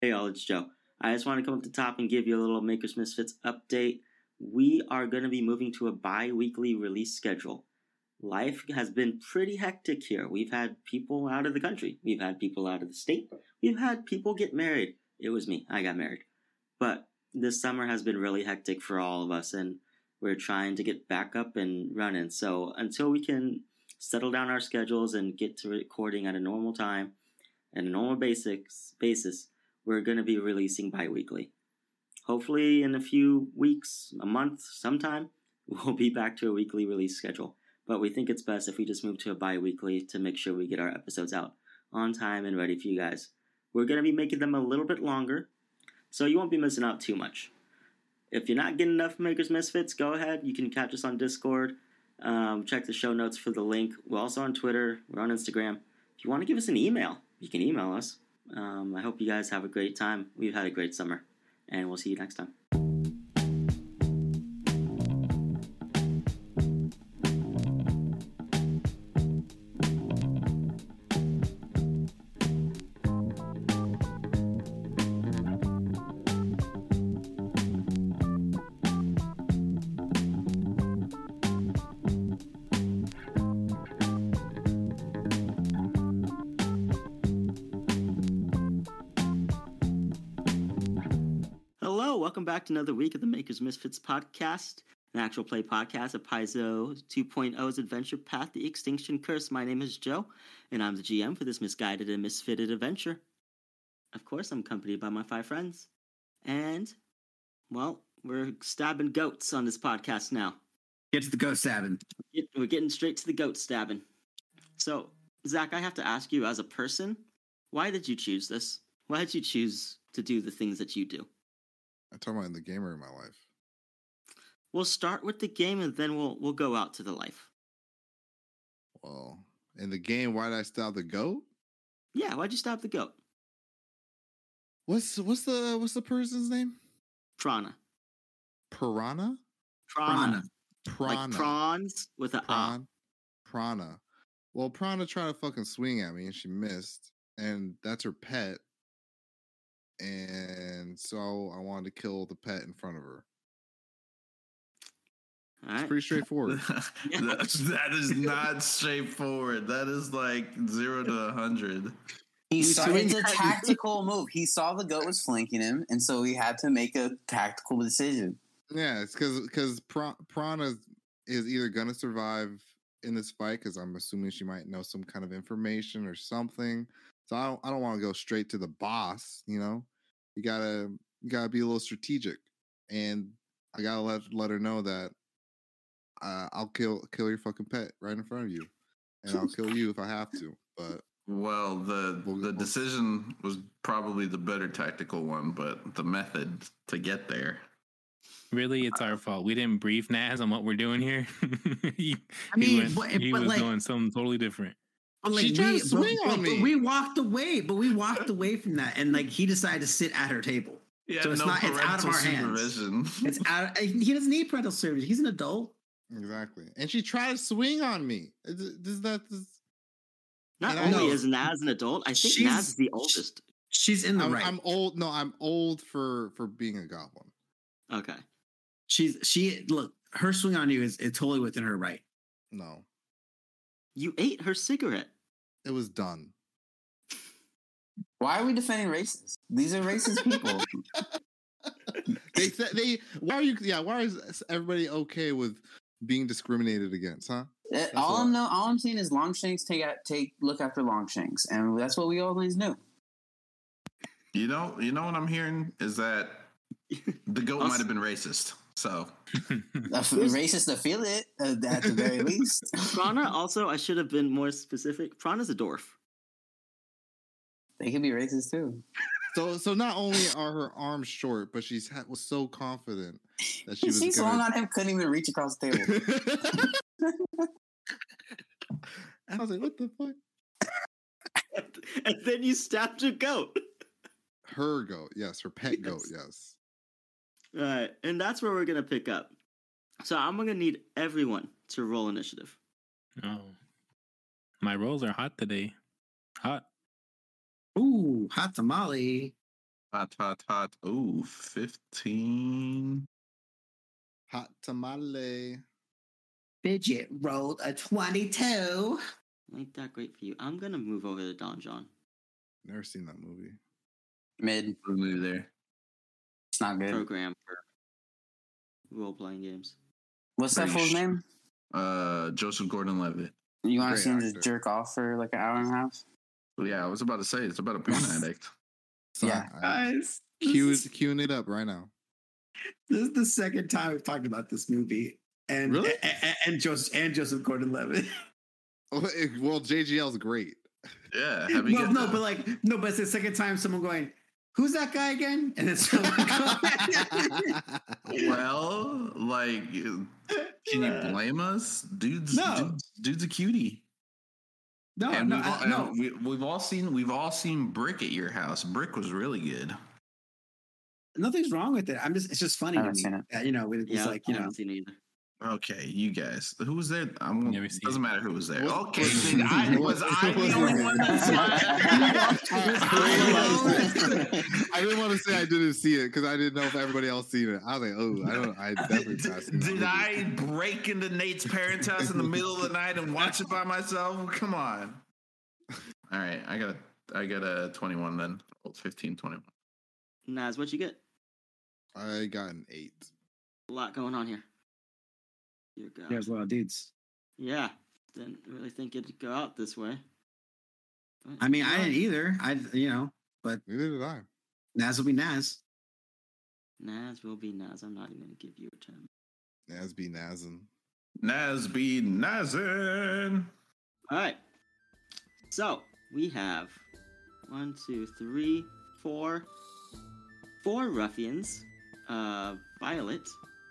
Hey y'all, it's Joe. I just want to come up to the top and give you a little Makers Misfits update. We are going to be moving to a bi-weekly release schedule. Life has been pretty hectic here. We've had people out of the country. We've had people out of the state. We've had people get married. It was me. I got married. But this summer has been really hectic for all of us, and we're trying to get back up and running. So until we can settle down our schedules and get to recording at a normal time and a normal basis, we're going to be releasing bi-weekly. Hopefully in a few weeks, a month, sometime, we'll be back to a weekly release schedule. But we think it's best if we just move to a bi-weekly to make sure we get our episodes out on time and ready for you guys. We're going to be making them a little bit longer, so you won't be missing out too much. If you're not getting enough Makers Misfits, go ahead. You can catch us on Discord. Check the show notes for the link. We're also on Twitter. We're on Instagram. If you want to give us an email, you can email us. I hope you guys have a great time. We've had a great summer, and we'll see you next time. Welcome back to another week of the Makers Misfits podcast, an actual play podcast of Paizo 2.0's adventure path, The Extinction Curse. My name is Joe, and I'm the GM for this misguided and misfitted adventure. Of course, I'm accompanied by my 5 friends. And, well, we're stabbing goats on this podcast now. Get to the goat stabbing. We're getting straight to the goat stabbing. So, Zach, I have to ask you, as a person, why did you choose this? Why did you choose to do the things that you do? I'm talking about in the game or in my life. We'll start with the game and then we'll go out to the life. Well, in the game, why did I stab the goat? Yeah, why'd you stab the goat? What's the person's name? Prana. Piranha? Prana. Like prawns with a Prana. Well, Prana tried to fucking swing at me and she missed, and that's her pet. And so I wanted to kill the pet in front of her. It's pretty straightforward. That is not straightforward. That is like 0 to 100. It's a tactical move. He saw the goat was flanking him, and so he had to make a tactical decision. Yeah, it's because Prana is either going to survive in this fight, because I'm assuming she might know some kind of information or something. So I don't want to go straight to the boss, you know? You gotta be a little strategic, and I gotta let her know that I'll kill your fucking pet right in front of you, and I'll kill you if I have to. But well, the decision was probably the better tactical one, but the method to get there. Really, it's our fault. We didn't brief Naz on what we're doing here. he was doing something totally different. Like, she tried to swing on me. But we walked away from that, and like he decided to sit at her table. Yeah, so it's out of our hands. It's out. He doesn't need parental supervision. He's an adult. Exactly. And she tried to swing on me. Not only is Naz an adult, I think Naz is the oldest. She's in the right. I'm old. No, I'm old for being a goblin. Okay. Look, her swing on you is totally within her right. No. You ate her cigarette. It was done. Why are we defending racists? These are racist people. Why is everybody okay with being discriminated against, huh? All I'm saying is Longshanks look after Longshanks, and that's what we always knew. You know what I'm hearing is that the goat might have been racist. So racist to feel it at the very least. Prana also, I should have been more specific. Prana's a dwarf. They can be racist too. So not only are her arms short, but was so confident that she was. She swung on him, couldn't even reach across the table. I was like, "What the fuck?" And then you stabbed your goat. Her goat, yes. Her pet goat, yes. All right, and that's where we're going to pick up. So I'm going to need everyone to roll initiative. Oh. My rolls are hot today. Hot. Ooh, hot tamale. Hot. Ooh, 15. Hot tamale. Fidget rolled a 22. Ain't that great for you? I'm gonna move over to Don John. Never seen that movie. Mid. Movie there. It's not good. Program for role-playing games. What's that fool's name? Joseph Gordon-Levitt. You want to see him just jerk off for like an hour and a half? Well, yeah, I was about to say it's about a porn addict. So Yeah. Guys, queuing it up right now. this is the second time we've talked about this movie. And Really? and Joseph Gordon-Levitt. Well, JGL's great. Yeah. But it's the second time someone going, who's that guy again? And it's someone going, Well, like, can you blame us? Dude's a cutie. No. We've all seen Brick at your house. Brick was really good. Nothing's wrong with it. It's just funny I to haven't me. seen it. I haven't seen it either. Okay, you guys. Who was there? Never seen Doesn't it. matter who was there. What- Okay, then was I the only one that saw it? I didn't want to say I didn't see it because I didn't know if everybody else seen it. I was like, I definitely not seen it. Did I break into Nate's parents' house in the middle of the night and watch it by myself? Come on. All right, I got a 21 then. 15, 21. Naz, what'd you get? I got an 8. A lot going on here. Dear God. There's a lot of dudes. Yeah, didn't really think it'd go out this way. But I mean, I didn't either. But Neither did I. Naz will be Naz. Naz will be Naz. I'm not even going to give you a term. Naz be Nazin. Nazby Nazin. All right. So we have 1, 2, 3, 4 ruffians. Violet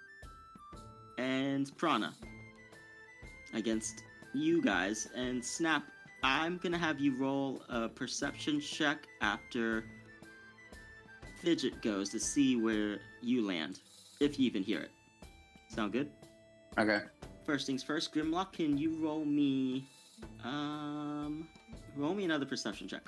and Prana against you guys. And Snap, I'm gonna have you roll a perception check after Fidget goes to see where you land, if you even hear it. Sound good? Okay. First things first, Grimlock, can you roll me another perception check?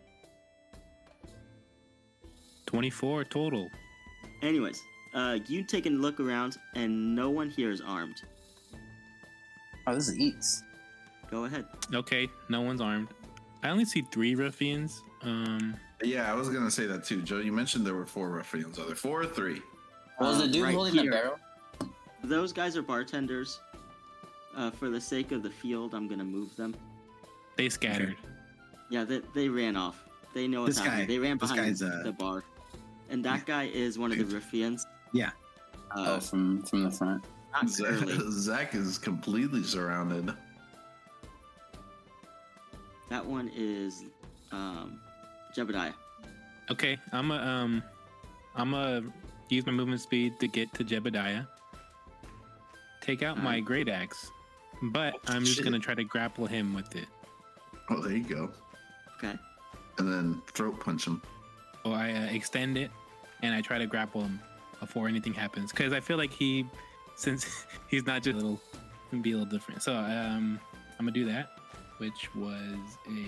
24 total. Anyways, you take a look around and no one here is armed. Oh, this is Eats. Go ahead. Okay, no one's armed. I only see 3 ruffians. Yeah, I was gonna say that too, Joe. You mentioned there were 4 ruffians. Are there 4 or 3? Was the dude right holding here. a barrel? Those guys are bartenders. For the sake of the field, I'm gonna move them. They scattered. Yeah, they ran off. They know what's This happening. guy- They ran this behind guy's, the bar. And that guy is one of the ruffians. Yeah. From the front. Not early. Zach is completely surrounded. That one is Jebediah. Okay, I'm a use my movement speed to get to Jebediah. Take out my great axe, but I'm just gonna try to grapple him with it. Oh, there you go. Okay. And then throat punch him. So I extend it and I try to grapple him before anything happens, because I feel like since he's not just a little, can be a little different. So I'm gonna do that, which was a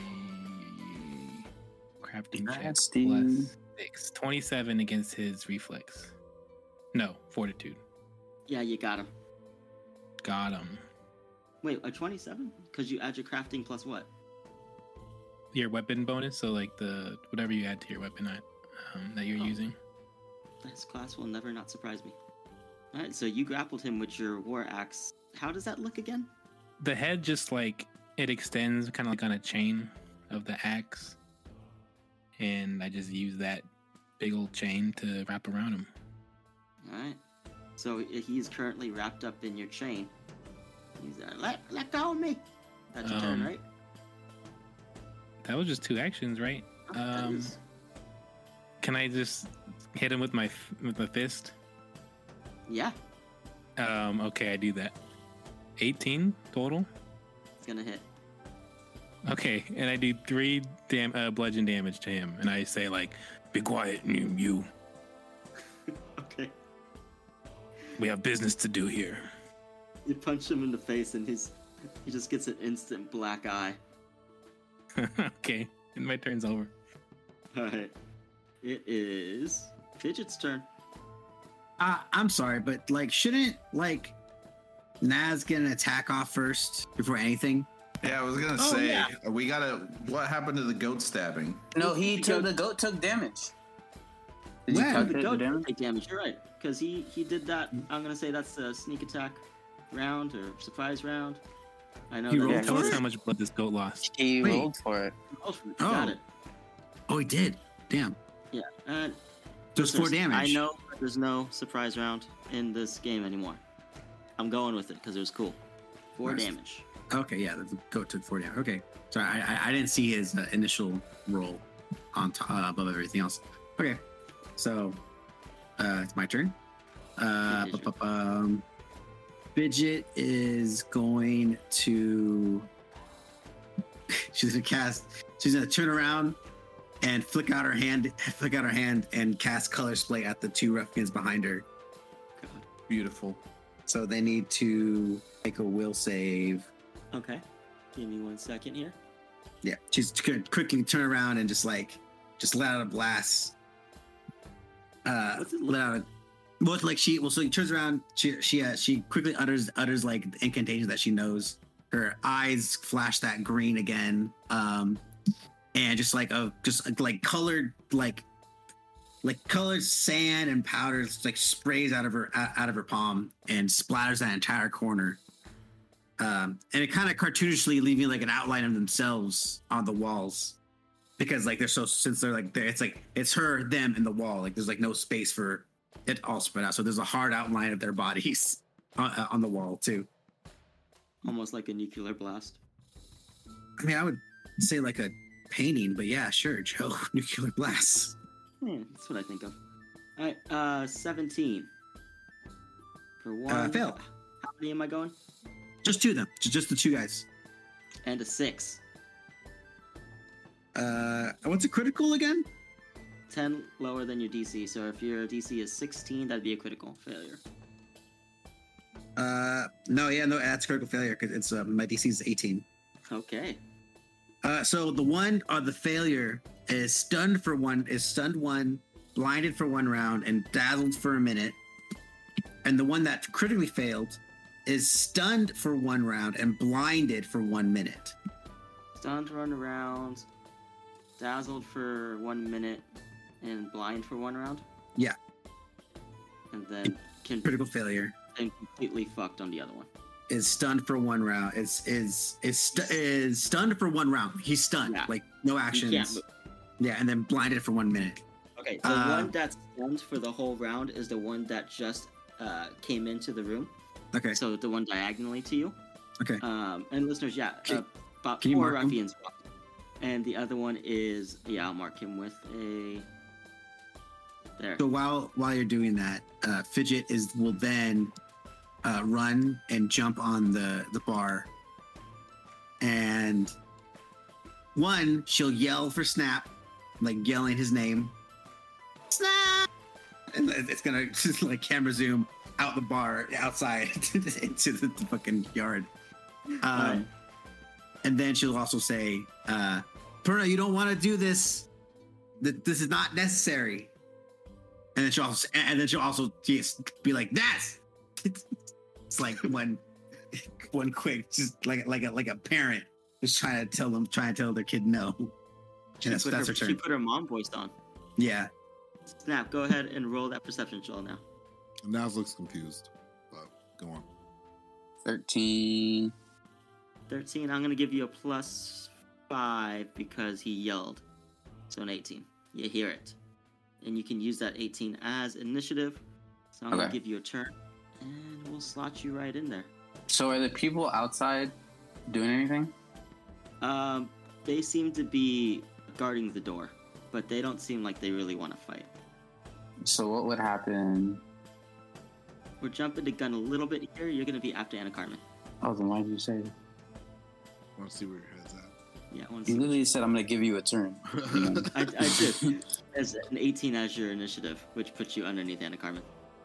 crafting Nasty. check plus 6, 27 against his reflex. No, fortitude. Yeah, you got him. Got him. Wait, a 27? Because you add your crafting plus what? Your weapon bonus, so like the whatever you add to your weapon that you're using. This class will never not surprise me. Alright, so you grappled him with your war axe. How does that look again? The head just like it extends kind of like on a chain of the axe, and I just use that big old chain to wrap around him. Alright. So he's currently wrapped up in your chain. He's let go of me. That's your turn, right? That was just 2 actions, right? That is- Can I just hit him with my fist? Yeah, Okay, I do that. 18 total. it's gonna hit. Okay, and I do 3 bludgeon damage to him, and I say like, "Be quiet, you. Okay. We have business to do here." You punch him in the face and he just gets an instant black eye. Okay, and my turn's over. Alright. It is Fidget's turn. I'm sorry, but like, shouldn't like Naz get an attack off first before anything? Yeah, I was gonna say we gotta. What happened to the goat stabbing? No, the goat took damage. Did you When? calculate The the goat damage? take damage. You're right, because he did that. I'm gonna say that's a sneak attack round or surprise round. I know. He that rolled it's- Tell us it? how much blood this goat lost. He Wait. rolled for it. You got it. Oh, he did. Damn. Yeah. And There's 4 damage. I know there's no surprise round in this game anymore. I'm going with it because it was cool. 4 Nice. damage. Okay, yeah, the goat took 4 damage. Okay, sorry, I didn't see his initial roll on top, above everything else. Okay, so it's my turn. Fidget is going to. She's gonna turn around and flick out her hand, and cast Color Splay at the 2 ruffians behind her. Beautiful. So they need to make a will save. Okay. Give me 1 second here. Yeah, she's gonna quickly turn around and just let out a blast. What's it look Let out a, well, like so she turns around. She quickly utters like the incantation that she knows. Her eyes flash that green again, and just colored colored sand and powder like sprays out of her palm and splatters that entire corner. And it kind of cartoonishly leaving like an outline of themselves on the walls, because like it's her, them, and the wall. Like there's like no space for it all spread out. So there's a hard outline of their bodies on the wall too. Almost like a nuclear blast. I mean, I would say like a painting, but yeah, sure, Joe. Nuclear blasts. Yeah, that's what I think of. All right, 17. For 1. Fail. How many am I going? Just 2 of them. Just the 2 guys. And a 6. What's a critical again? 10 lower than your DC. So if your DC is 16, that'd be a critical failure. No, that's critical failure because it's my DC is 18. Okay. So the failure is stunned 1, blinded for 1 round, and dazzled for a minute. And the one that critically failed is stunned for 1 round and blinded for 1 minute. Stunned run around, dazzled for 1 minute, and blind for 1 round. Yeah. And then Critical failure. And completely fucked on the other one. Is stunned for 1 round. Is stunned for 1 round. He's stunned, Yeah. like no You can't actions. move. Yeah, and then blinded for 1 minute. Okay, the one that's stunned for the whole round is the one that just came into the room. Okay. So the one diagonally to you. Okay. And listeners, about can you 4 mark him? ruffians walked. And the other one is, I'll mark him with a... There. So while you're doing that, Fidget will then run and jump on the bar, and she'll yell for Snap, like yelling his name, Snap, and it's gonna just like camera zoom out the bar outside into the fucking yard. Right. And then she'll also say, Perna, you don't want to do this. This is not necessary. And then she'll also just be like, "That's." It's like one quick, just like a parent just trying to tell their kid no. And that's her She turn. put her mom voice on. Yeah. Snap, go ahead and roll that perception roll now. Naz looks confused, but go on. 13. 13, I'm going to give you a +5 because he yelled. So an 18. You hear it. And you can use that 18 as initiative. So I'm going to Okay. give you a turn. And we'll slot you right in there. So are the people outside doing anything? They seem to be guarding the door. But they don't seem like they really want to fight. So what would happen? We're jumping the gun a little bit here. You're going to be after Anna Carmen. Oh, then why did you say that? I want to see where your head's at. Yeah, I want to You see. literally said I'm going to give you a turn. I did. As an 18 as your initiative, which puts you underneath Anna Carmen.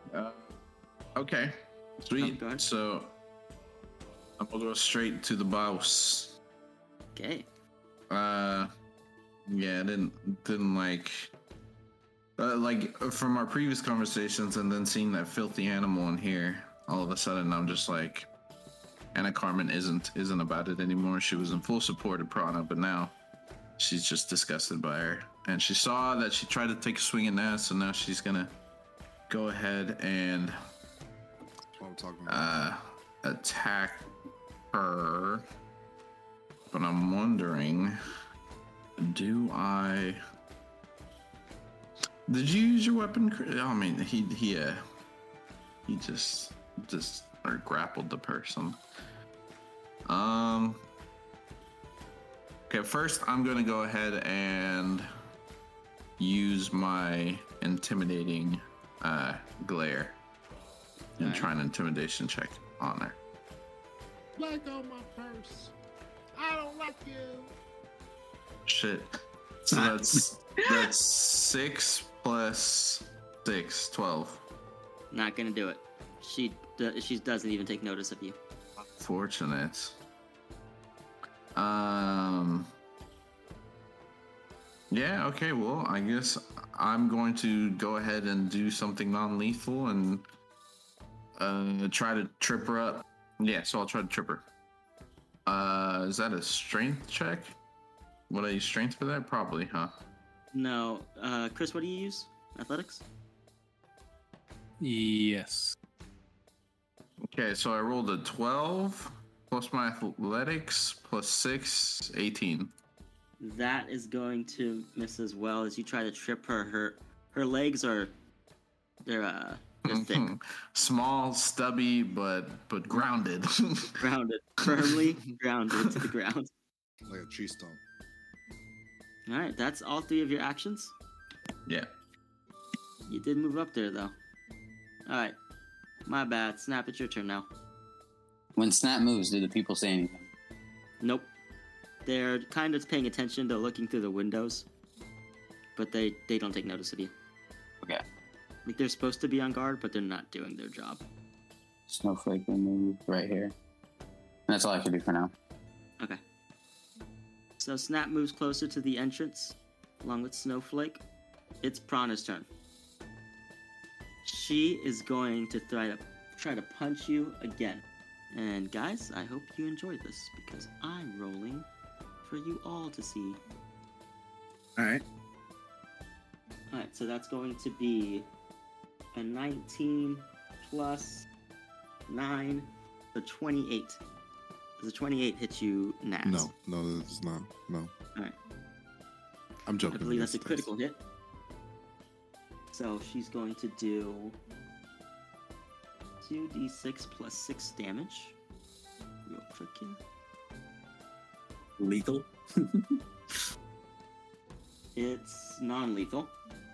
Okay. Sweet. Go ahead. So I'm gonna go straight to the boss. Okay. Yeah, didn't like like from our previous conversations, and then seeing that filthy animal in here, all of a sudden I'm just like, Anna Carmen isn't about it anymore. She was in full support of Prana, but now she's just disgusted by her. And she saw that she tried to take a swing at Naz, so now she's gonna go ahead and That's what I'm talking about. attack her. But I'm wondering, did you use your weapon? I mean, he just or grappled the person. Okay, first I'm gonna go ahead and use my intimidating glare and try an intimidation check on her. Let go my purse. I don't like you. Shit. So that's 6 plus 6, 12. Not gonna do it. She doesn't even take notice of you. Fortunate. Yeah, okay, well, I guess I'm going to go ahead and do something non-lethal and try to trip her up. Yeah, so I'll try to trip her. Is that a strength check? Would I use strength for that? Probably, huh? No, Chris, what do you use? Athletics? Yes. Okay, so I rolled a 12 plus my athletics plus 6, 18. That is going to miss as well as you try to trip her. Her legs are they're thick, Small, stubby, but grounded. grounded, firmly grounded to the ground. Like a tree stump. All right, that's all 3 of your actions. Yeah. You did move up there though. All right, my bad. Snap, it's your turn now. When Snap moves, do the people say anything? Nope. They're kind of paying attention. They're looking through the windows, but they don't take notice of you. Okay. Like they're supposed to be on guard, but they're not doing their job. Snowflake will move right here. And that's all I can do for now. Okay. So Snap moves closer to the entrance, along with Snowflake. It's Prana's turn. She is going to try to punch you again. And guys, I hope you enjoyed this because I'm rolling for you all to see. All right. Alright, so that's going to be a 19 plus 9, so 28. Does a 28 hit you, Naz? No, it's not. No. Alright. I'm I joking. believe that's a Yes, critical hit. So she's going to do 2d6 plus 6 damage. Real quick here. Lethal. It's non-lethal.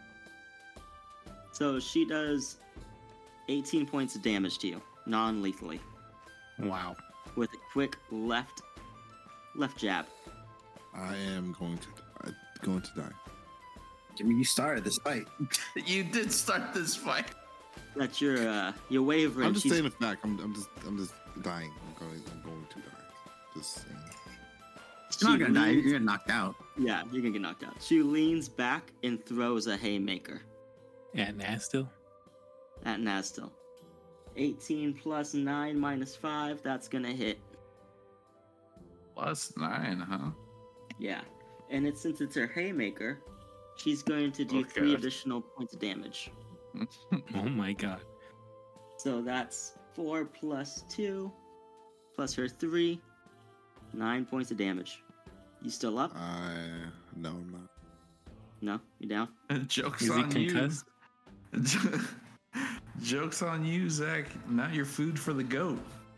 So she does 18 points of damage to you, non-lethally, Wow. with a quick left jab. I am going to die. I mean, you started this fight. You did start this fight. That's your wavering. I'm just She's- saying a fact. I'm just dying. I'm going to die. Just saying. You're not she gonna die. leans- You're gonna knocked out. Yeah, you're gonna get knocked out. She leans back and throws a haymaker And Naz still? at Nastil. 18 plus 9 minus 5, that's gonna hit. Plus 9, huh? Yeah. And since it's her haymaker, she's going to do Oh, 3 God. additional points of damage. Oh my god. So that's 4 plus 2 plus her 3, 9 points of damage. You still up? No, I'm not. No? You down? Joke's Is he on you. concussed? Joke's on you, Zach. Not your food for the goat.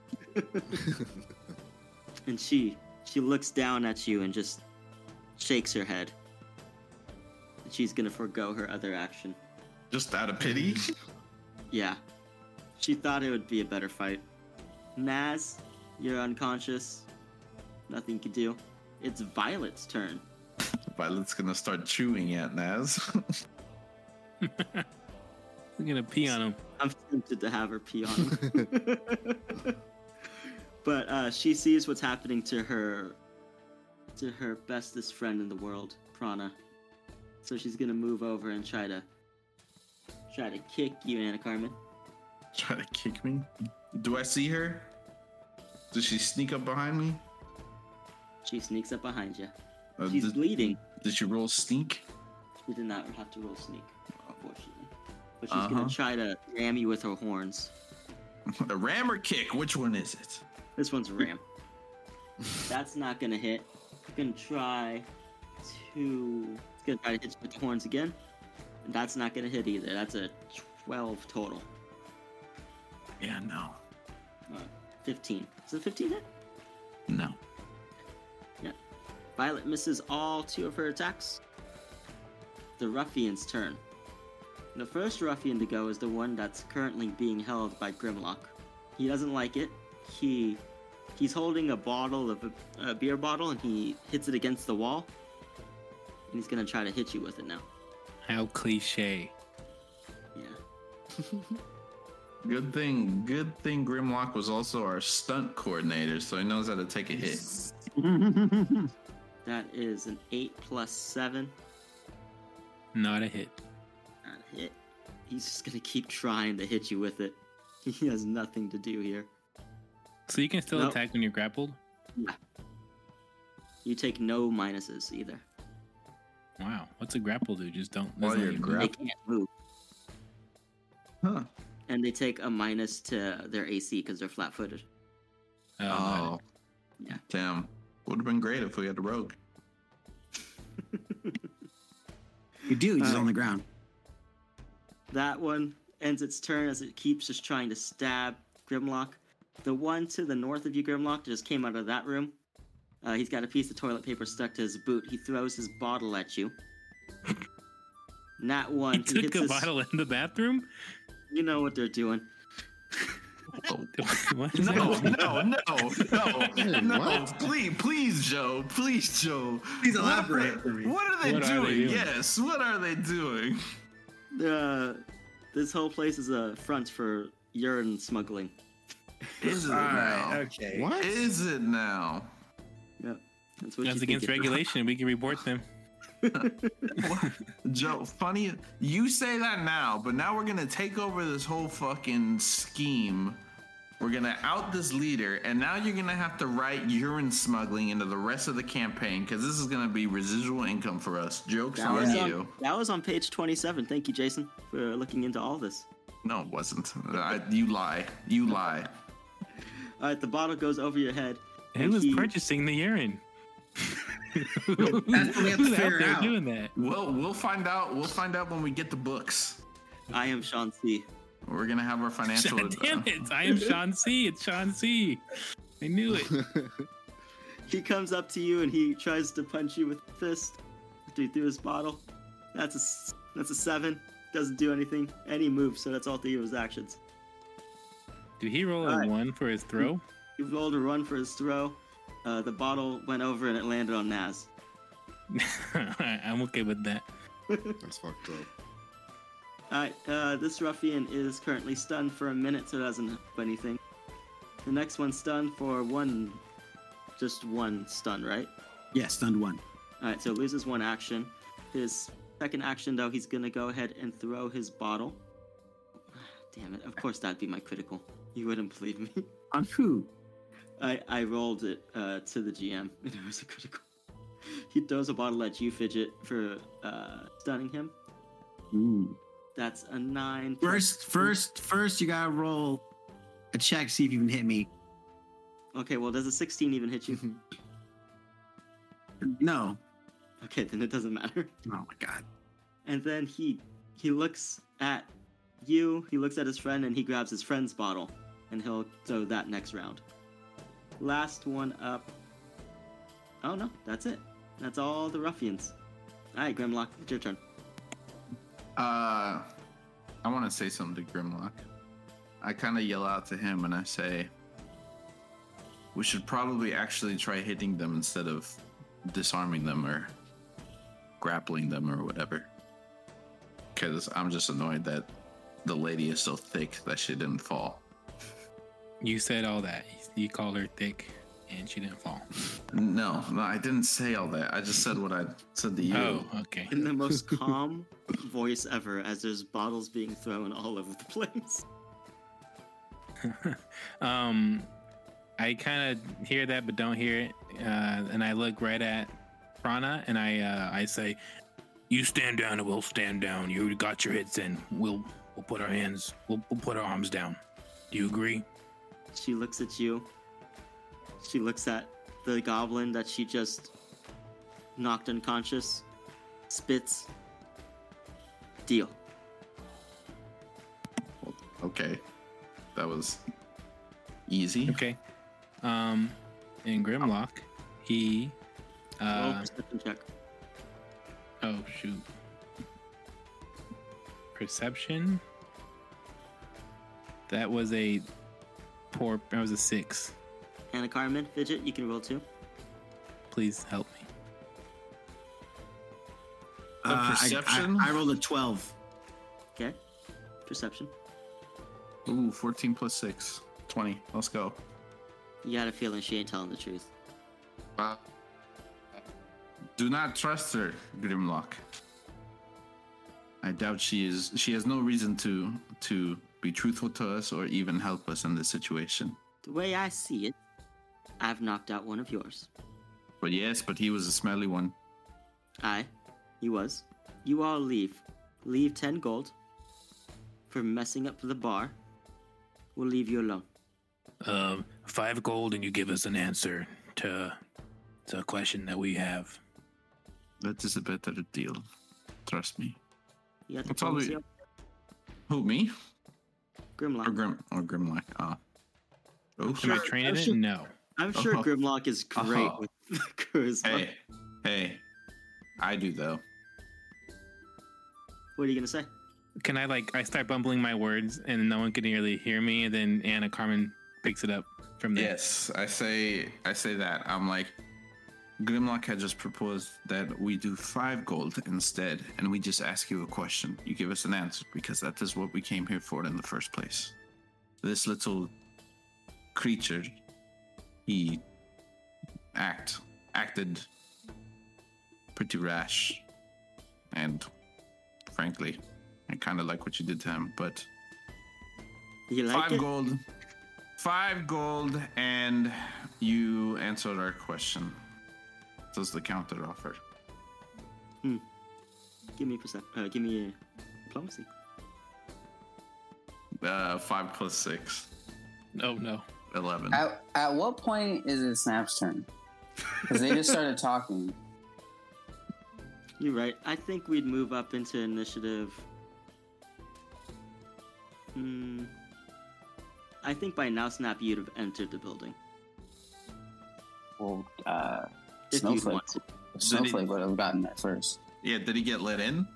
And she looks down at you and just shakes her head. And she's gonna forego her other action. Just out of pity. Yeah. She thought it would be a better fight. Naz, you're unconscious. Nothing you can do. It's Violet's turn. Violet's gonna start chewing at Naz. I'm gonna pee on him. I'm tempted to have her pee on him. But she sees what's happening to her bestest friend in the world, Prana. So she's gonna move over and try to try to kick you, Anna Carmen. Try to kick me? Do I see her? Does she sneak up behind me? She sneaks up behind you. She's did, bleeding. Did she roll sneak? She did not have to roll sneak, unfortunately. But she's gonna try to ram you with her horns. A ram or kick? Which one is it? This one's a ram. That's not gonna hit. It's gonna try to hit you with the horns again. And that's not gonna hit either. That's a 12 total. Yeah, no. 15. Is it 15 hit? No. Yeah. Violet misses all 2 of her attacks. The ruffian's turn. The first ruffian to go is the one that's currently being held by Grimlock. He doesn't like it. He's holding a bottle of a beer bottle and he hits it against the wall. And he's gonna try to hit you with it now. How cliche. Yeah. Good thing Grimlock was also our stunt coordinator, so he knows how to take a hit. That is an 8 plus 7. Not a hit. Not a hit. He's just gonna keep trying to hit you with it. He has nothing to do here. So you can still Nope. attack when you're grappled? Yeah. You take no minuses either. Wow. What's a grapple do? Just don't. While doesn't you're let you grappled. They can't move. Huh. And they take a minus to their AC because they're flat-footed. move. Oh. Yeah. Damn. Would have been great if we had a rogue. You do, he's on the ground. That one ends its turn as it keeps just trying to stab Grimlock. The one to the north of you, Grimlock, just came out of that room. He's got a piece of toilet paper stuck to his boot. He throws his bottle at you. Nat one. He took hits a his- bottle in the bathroom? You know what they're doing. What is No, that? no. What? Please, Joe. Please, Joe. Please elaborate for me. What are they What are they doing? doing? Yes, what are they doing? This whole place is a front for urine smuggling. Is it Alright, now? okay. What? Is it now? Yep. That's what That's you against think it is. regulation. We can report them. What? Joe, funny, you say that now, but now we're gonna take over this whole fucking scheme. We're gonna out this leader, and now you're gonna have to write urine smuggling into the rest of the campaign because this is gonna be residual income for us. Joke's That on was, you. that was on page 27. Thank you, Jason, for looking into all this. No, it wasn't. You lie. You lie. All right, the bottle goes over your head. Who was purchasing the urine? That's what we have to Who's out figure there out. doing that? We'll find out. We'll find out when we get the books. I am Sean C. We're gonna have our financial. Damn it! I am Sean C. It's Sean C. I knew it. He comes up to you and he tries to punch you with a fist after he threw his bottle. That's a 7. Doesn't do anything. And he moves, so that's all 3 of his actions. Did he roll a Alright. 1 for his throw? He rolled a run for his throw. The bottle went over and it landed on Naz. I'm okay with that. That's fucked up. Alright, this ruffian is currently stunned for a minute, so it doesn't do anything. The next one's stunned for just one stun, right? Yeah, stunned 1. Alright, so loses 1 action. His second action, though, he's gonna go ahead and throw his bottle. Damn it, of course that'd be my critical. You wouldn't believe me. On who? I rolled it to the GM, and it was a critical. He throws a bottle at you, Fidget, for stunning him. Ooh. That's a 9. First, you gotta roll a check, see if you can hit me. Okay, well, does a 16 even hit you? No. Okay, then it doesn't matter. Oh my god. And then he looks at you, he looks at his friend, and he grabs his friend's bottle, and he'll throw that next round. Last one up. Oh no, that's it. That's all the ruffians. Alright, Grimlock, it's your turn. I want to say something to Grimlock. I kind of yell out to him and I say, we should probably actually try hitting them instead of disarming them or grappling them or whatever. Because I'm just annoyed that the lady is so thick that she didn't fall. You said all that. You called her thick. and she didn't fall. No, I didn't say all that. I just said what I said to you. Oh, okay. In the most calm voice ever, as there's bottles being thrown all over the place. I kind of hear that, but don't hear it. And I look right at Prana, and I say, "You stand down, and we'll stand down. You got your hits in. We'll put our hands. We'll put our arms down. Do you agree?" She looks at you. She looks at the goblin that she just knocked unconscious. Spits. Deal. Okay, that was easy. Okay. In Grimlock, he. Roll a perception check. Oh shoot. Perception. That was a 6. Anna Carmen, Fidget, you can roll too. Please help me. Perception? I rolled a 12. Okay. Perception. Ooh, 14 plus 6. 20. Let's go. You got a feeling she ain't telling the truth. Do not trust her, Grimlock. I doubt she is. She has no reason to be truthful to us or even help us in this situation. The way I see it, I've knocked out one of yours. But yes, but he was a smelly one. Aye, he was. You all leave. Leave 10 gold for messing up the bar. We'll leave you alone. 5 gold, and you give us an answer to a question that we have. That is a better deal. Trust me. You got the That's all diplomacy we- up? Who, me? Grimlock. Or Grimlock? Ah. Oh, Am I training it? No. I'm sure Oh. Grimlock is great Oh. with charisma. Hey. I do, though. What are you gonna say? Can I start bumbling my words and no one can really hear me, and then Anna Carmen picks it up from there. Yes, I say that. I'm like, Grimlock had just proposed that we do 5 gold instead, and we just ask you a question. You give us an answer, because that is what we came here for in the first place. This little creature, he acted pretty rash, and frankly, I kind of like what you did to him, but You like 5 it? gold. 5 gold, and you answered our question. Does the counter offer? Give me give me diplomacy. 5 plus 6. Oh no. 11. At what point is it Snap's turn? Because they just started talking. You're right. I think we'd move up into initiative. I think by now, Snap, you'd have entered the building. Well, If you'd Snowflake. want to. Snowflake would have gotten there first. Yeah, did he get let in?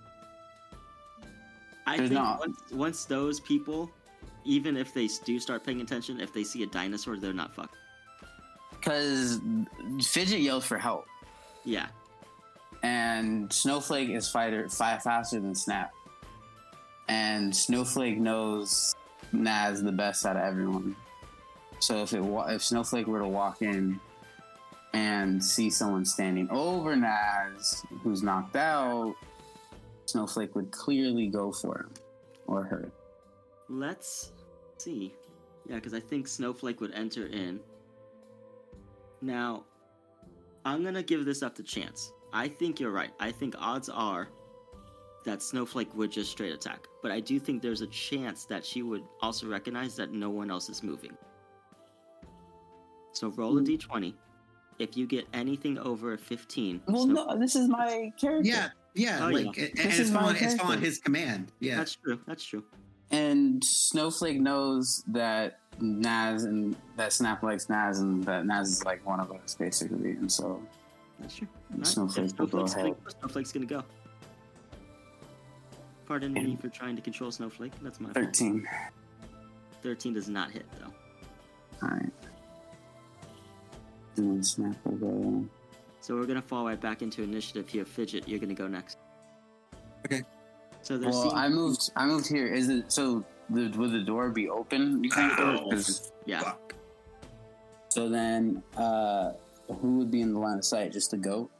I There's think not. once those people, even if they do start paying attention, if they see a dinosaur, they're not fucked. Because Fidget yelled for help, Yeah. and Snowflake is faster than Snap. And Snowflake knows Naz the best out of everyone. So if Snowflake were to walk in and see someone standing over Naz who's knocked out, Snowflake would clearly go for him or her. Let's see. Yeah, because I think Snowflake would enter in. Now, I'm going to give this up to chance. I think you're right. I think odds are that Snowflake would just straight attack. But I do think there's a chance that she would also recognize that no one else is moving. So roll a d20. If you get anything over a 15... Well, no, this is my character. Yeah, Oh, like, yeah. and This it's is my following character. his command. Yeah. That's true. And Snowflake knows that Naz and that Snap likes Naz, and that Naz is like one of us basically, and so That's true. Alright, Snowflake will go ahead. Snowflake's gonna go. Pardon me for trying to control Snowflake. That's my fault. 13. 13 does not hit, though. All right. And then Snap will go. So we're gonna fall right back into initiative here. Fidget, you're gonna go next. Okay. So there's Well, I moved here. Is it so? Would the door be open? You think? Oh. 'Cause yeah. Fuck. So then, who would be in the line of sight? Just the goat?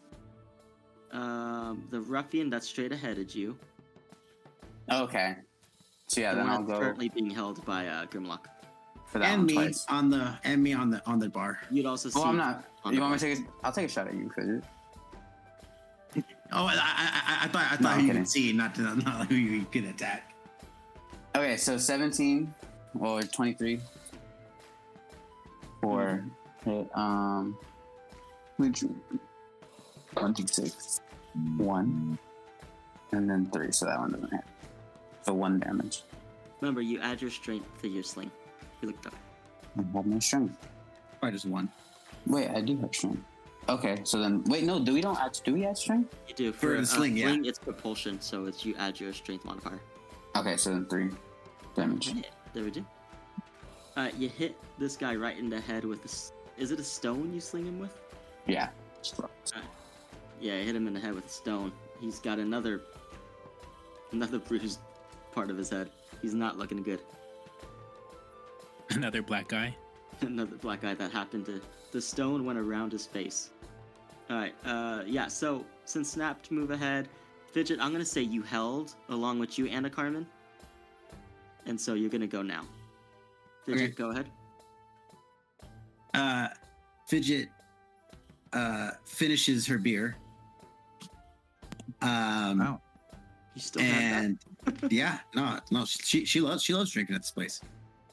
The ruffian that's straight ahead of you. Okay. So yeah, The then one I'll that's go currently being held by Grimlock. for that And one me twice. on the bar. You'd also see. Oh, I'm not. on You the want me bar. to take? I'll take a shot at you, Fidget. Oh, I thought No, I'm you kidding. could see, not who you could attack. Okay, so 17 or 23 for hit. Which 1d6, 1, and then 3. So that one doesn't hit. So 1 damage. Remember, you add your strength to your sling. You looked up. I have no strength. Probably just one. Wait, I do have strength. Okay, so then wait, no, do we add strength? You do For the sling, yeah. It's propulsion, so it's you add your strength modifier. Okay, so then 3 damage. Yeah, there we do. You hit this guy right in the head with is it a stone you sling him with? Yeah. Yeah, you hit him in the head with a stone. He's got another bruised part of his head. He's not looking good. Another black guy. Another black guy that happened to. The stone went around his face. Alright, yeah, so since Snap to move ahead, Fidget, I'm gonna say you held along with you, Anna Carmen. And so you're gonna go now. Fidget, Okay. go ahead. Fidget finishes her beer. Wow. You still have And yeah, no, she loves drinking at this place.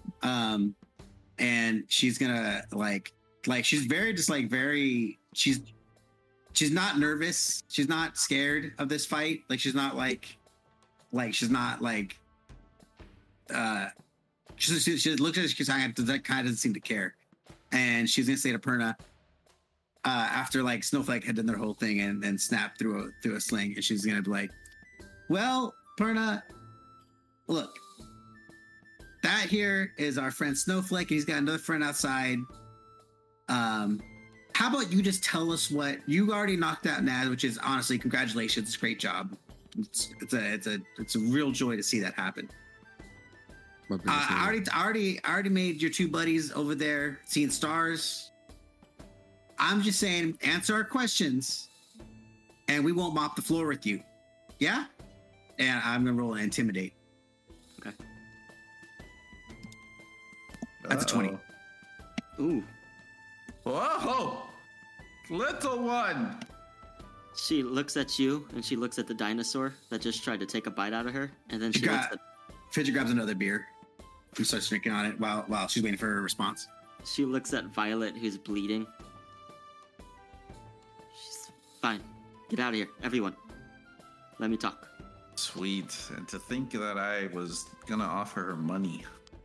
And she's gonna like she's very just like very she's not nervous. She's not scared of this fight. Like she's not like she's not like she looks at it, she's kind of doesn't seem to care. And she's gonna say to Perna, after like Snowflake had done their whole thing and Snap through a sling, and she's gonna be like, well, Perna, look, that here is our friend Snowflake. He's got another friend outside. How about you just tell us what you already knocked out Naz, which is honestly congratulations, great job. It's a real joy to see that happen. My biggest I already made your two buddies over there seeing stars. I'm just saying, answer our questions, and we won't mop the floor with you. Yeah? And I'm gonna roll an intimidate. Okay. That's a 20. Ooh. Whoa! Little one! She looks at you and she looks at the dinosaur that just tried to take a bite out of her, and then she looks at Fidget grabs another beer and starts drinking on it while she's waiting for her response. Violet, who's bleeding. She's fine. Get out of here, everyone. Let me talk. Sweet. And to think that I was gonna offer her money.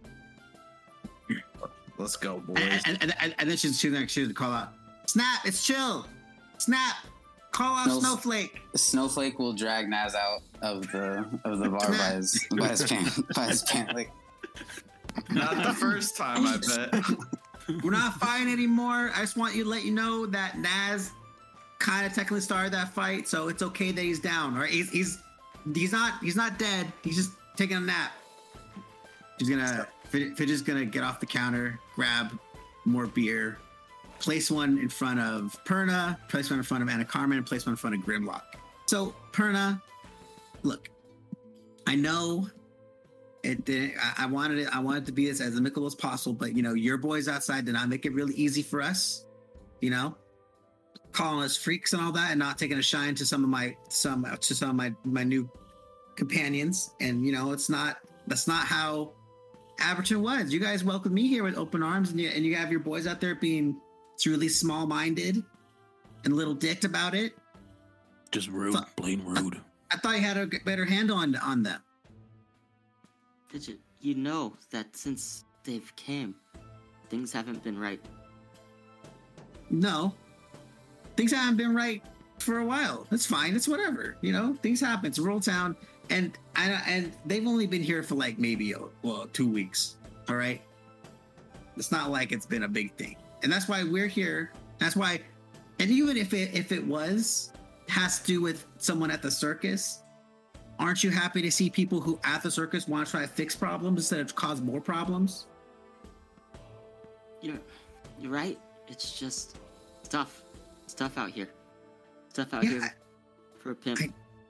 Let's go, boys. And then she's gonna call out, Snap, it's chill. Snap, call out No, Snowflake. Snowflake will drag Naz out of the bar by his pant. Like, Not the first time, I bet. We're not fighting anymore. I just want you to let you know that Naz kind of technically started that fight, so it's okay that he's down. Right? He's not dead. He's just taking a nap. Fidget's gonna get off the counter, grab more beer, place one in front of Perna, place one in front of Anna Carmen, and place one in front of Grimlock. So Perna, look, I know it didn't. I wanted to be as amicable as possible, but you know, your boys outside did not make it really easy for us. You know, calling us freaks and all that, and not taking a shine to some of my new companions. And you know, that's not how Aberton was. You guys welcomed me here with open arms, and you have your boys out there being really small-minded and little dicked about it. Just rude, plain rude. I thought you had a better handle on them. Fidget, you know that since they've came, things haven't been right. No, things haven't been right for a while. That's fine. It's whatever. You know, things happen. It's a rural town, and they've only been here for like maybe 2 weeks. All right, it's not like it's been a big thing, and that's why we're here. That's why, and even if it has to do with someone at the circus, aren't you happy to see people who at the circus want to try to fix problems instead of cause more problems? You're You're right. It's just tough. It's tough out here. It's tough out Yeah, here for a pimp.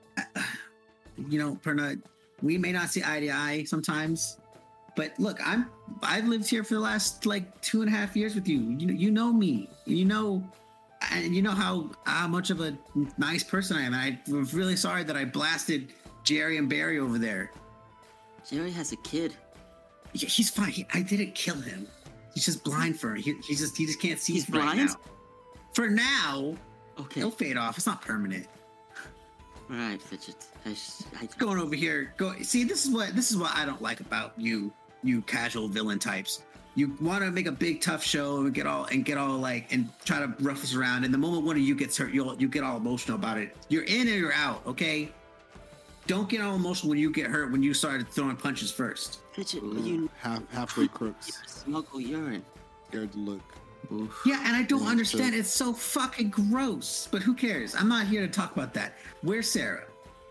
Perna, we may not see eye to eye sometimes, but look, I've lived here for the last like 2.5 years with you. You know me. You know how much of a nice person I am. And I'm really sorry that I blasted Jerry and Barry over there. Jerry has a kid. Yeah, he's fine. I didn't kill him. He's just blind for he just can't see. He's right blind? now. For now, Okay. he'll fade off. It's not permanent. All right, Fidget. Going over here. See, this is what I don't like about you casual villain types. You want to make a big tough show and get all like and try to rough us around. And the moment one of you gets hurt, you get all emotional about it. You're in or you're out. Okay. Don't get all emotional when you get hurt. When you started throwing punches first. Fidget, Ooh, you halfway crooks. smuggle urine. Scared to look. Oof. Yeah, and I don't Yeah, understand. sure. It's so fucking gross. But who cares? I'm not here to talk about that. Where's Sarah?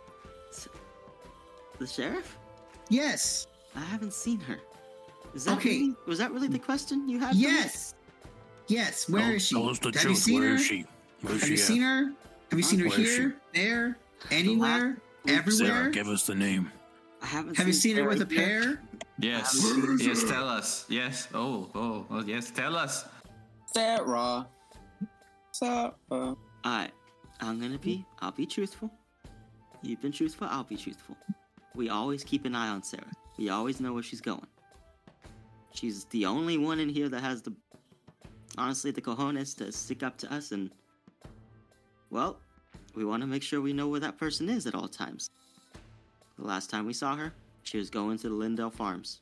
The sheriff? Yes. I haven't seen her. Is that Okay. really, was that really the question you had? for me? Yes. Yes. Where is she? Tell us the Have truth. you seen Where her? is she? Where's Have she you at? seen her? Have you seen her Where is here, there, anywhere, everywhere? Sarah, give us the name. I haven't. Have you seen her Sarah with a yet. pair? Yes. Yes, tell us. Yes. Oh, yes, tell us. Sarah. Alright, I'll be truthful. You've been truthful, I'll be truthful. We always keep an eye on Sarah. We always know where she's going. She's the only one in here that has the cojones to stick up to us, and well, we want to make sure we know where that person is at all times. The last time we saw her, she was going to the Lindell Farms.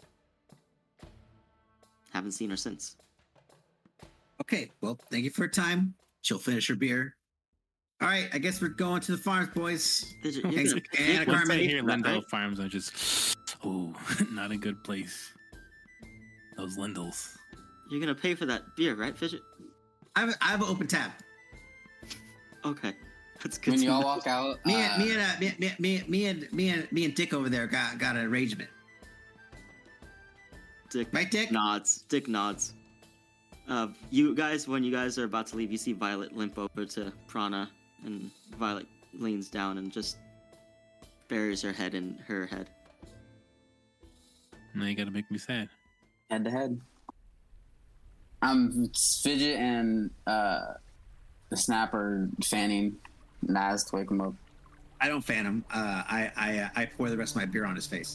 Haven't seen her since. Okay, well, thank you for your time. She'll finish her beer. All right, I guess we're going to the farms, boys. Fidget, Thanks, you're gonna Anna pick Once one I Carmen. hear Lindell right? Farms, I'm just, not a good place. Those Lindels. You're gonna pay for that beer, right, Fidget? I have an open tab. Okay, that's good. When to y'all know. walk out, Me and Dick over there got an arrangement. Dick Right, Dick? nods. Dick nods. You guys, when you guys are about to leave, you see Violet limp over to Prana, and Violet leans down and just buries her head in her head. Now you gotta make me sad. head to head. Fidget and the Snapper fanning Naz to wake him up. I don't fan him. I pour the rest of my beer on his face.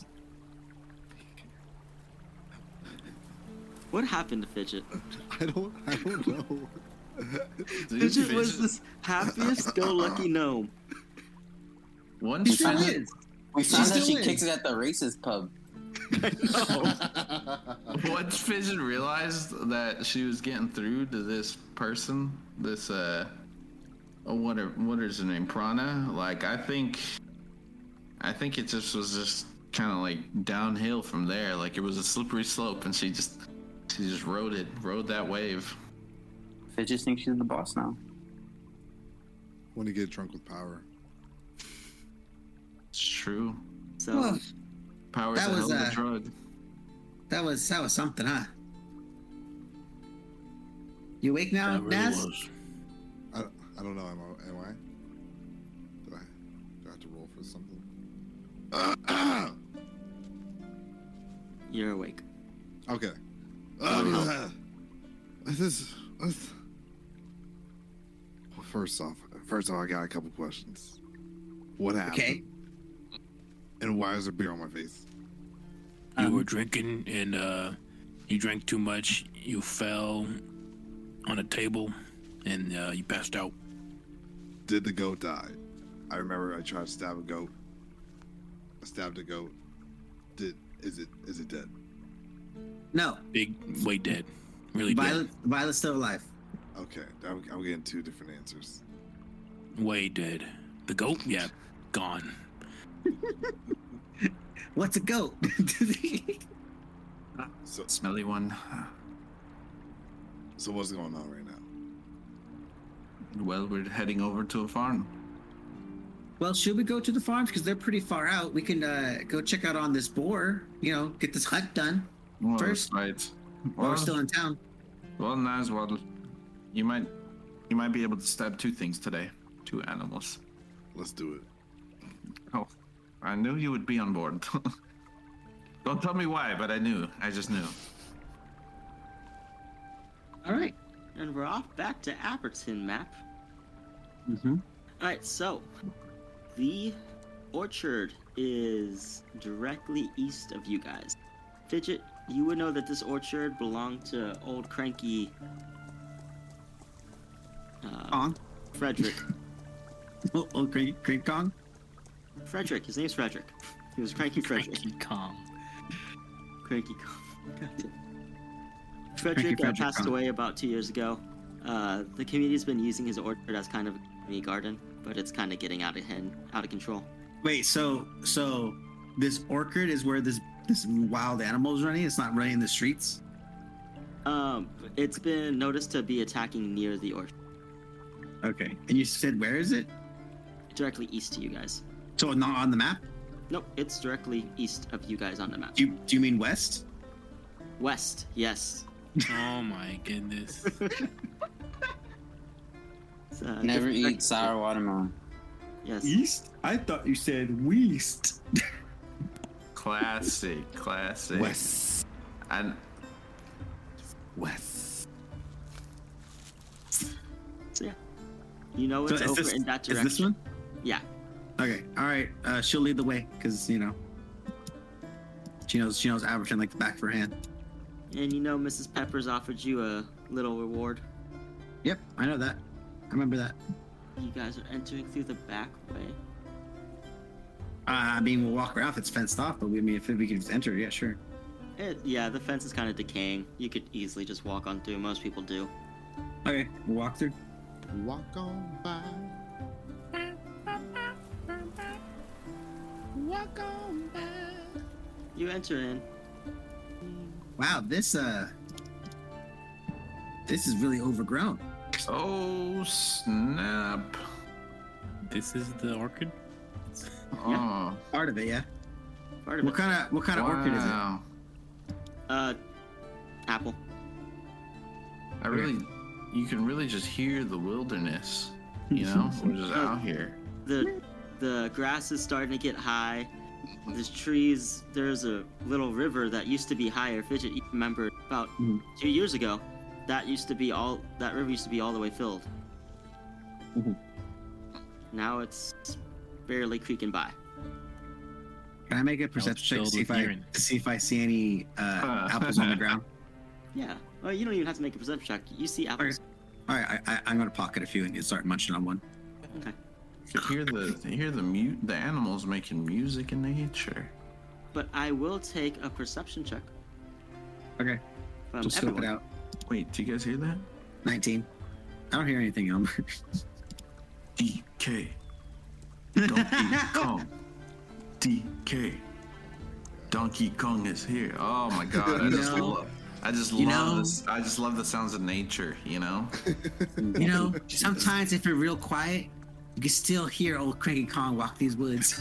What happened to Fidget? I don't know. Fidget was this happiest-go-lucky gnome. Once He still Fidget, is. We found still out she is. kicks it at the racist pub. once Fidget realized that she was getting through to this person, this what is her name, Prana? Like I think it just was just kind of like downhill from there. Like it was a slippery slope, and she just rode that wave. Fidget thinks she's the boss now. When you get drunk with power. It's true. So, Well, Power's That a was, hell of a drug. that was something, huh? You awake now, That really Naz? was. I don't know. Am I? Do I have to roll for something? you're awake. Okay. First off, I got a couple questions. What happened? Okay. And why is there beer on my face? You were drinking and you drank too much. You fell on a table and you passed out. Did the goat die? I remember I tried to stab a goat. I stabbed a goat. Is it dead? No. Big, way dead. Really dead. Violet's still alive. Okay, I'm getting two different answers. Way dead. The goat? Yeah, gone. What's a goat? So Smelly one. what's going on right now? Well, we're heading over to a farm. Well, should we go to the farms? Because they're pretty far out. We can go check out on this boar, get this hunt done. Well, First, right. while we're Well, still in town. Well, Nazwal, you might be able to stab 2 things today. 2 animals. Let's do it. Oh, I knew you would be on board. Don't tell me why, but I knew. I just knew. All right, and we're off back to Aberton map. Mm-hmm. All right, so the orchard is directly east of you guys. Fidget, you would know that this orchard belonged to old cranky Kong? Frederick. Oh, Great Kong? Frederick, his name's Frederick. He was Cranky Frederick. Cranky Kong. Cranky Kong. Gotcha. Frederick Frederick passed Kong. away about 2 years ago. The community's been using his orchard as kind of a mini garden, but it's kind of getting out of control. Wait, so this orchard is where this wild animal is running? It's not running in the streets? It's been noticed to be attacking near the orchard, Okay. And you said, where is it? directly east to you guys. So not on the map? Nope, it's directly east of you guys on the map. Do you mean west? West, yes. Oh my goodness. It's, Never different eat direction. sour watermelon. Yes. East? I thought you said west. Classic. West. And West. So yeah, you know it's So over in that is direction. this one? Yeah. Okay. All right. She'll lead the way because she knows Aberton like the back of her hand. And you know Mrs. Peppers offered you a little reward. Yep, I know that. I remember that. You guys are entering through the back way. I mean, we'll walk around if it's fenced off, but if we can just enter, yeah, sure. Yeah, the fence is kind of decaying. You could easily just walk on through. Most people do. Okay, we'll walk through. Walk on by. Walk on by. You enter in. Wow, this is really overgrown. oh snap! This is the orchid? Oh, Part of it, yeah. Part of What kind of orchid is it? wow. Apple. You can really just hear the wilderness. You know, we're just out here. The grass is starting to get high. There's trees. There's a little river that used to be higher. Fidget, you remember about 2 years ago, that river used to be all the way filled. Mhm. Now it's barely creaking by. Can I make a perception check to filled with urine. see if I see any apples on the ground? Yeah. Well, you don't even have to make a perception check. You see apples. All right, I'm gonna pocket a few and start munching on one. Okay. You can hear the animals making music in nature. But I will take a perception check Okay, from just scope everyone. it out. Wait, do you guys hear that? 19. I don't hear anything, Elmer. DK. Donkey Kong. DK. Donkey Kong is here. Oh my god, I just love the sounds of nature, you know? You know, sometimes if you're real quiet, you can still hear old Cranky Kong walk these woods.